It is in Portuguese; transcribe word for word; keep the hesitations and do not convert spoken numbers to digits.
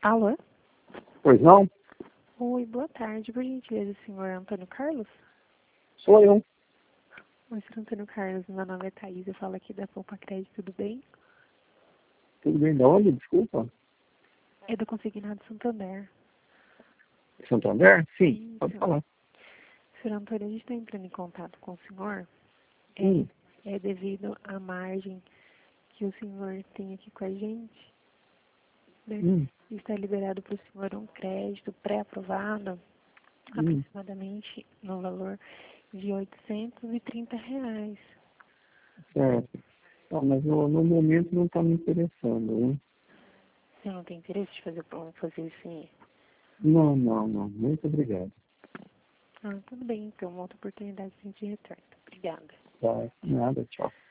Alô? Pois não? Oi, boa tarde. Por gentileza, senhor Antônio Carlos? Sou eu. Oi, senhor Antônio Carlos. Meu nome é Thaís. Eu falo aqui da Poupa Crédito, tudo bem? Tudo bem de onde? Desculpa. É do Consignado Santander. Santander? Sim, pode Isso. falar. Senhor Antônio, a gente está entrando em contato com o senhor é, Hum, é devido à margem que o senhor tem aqui com a gente, né? hum, Está liberado para o senhor um crédito pré-aprovado, hum. aproximadamente no valor de oitocentos e trinta reais. Certo. Ah, mas no, no momento não está me interessando, hein? Você não tem interesse de fazer, fazer isso? Não, não, não. Muito obrigado. Ah, tudo bem, então, uma outra oportunidade a gente retorna. Obrigada. Tá. Nada, tchau.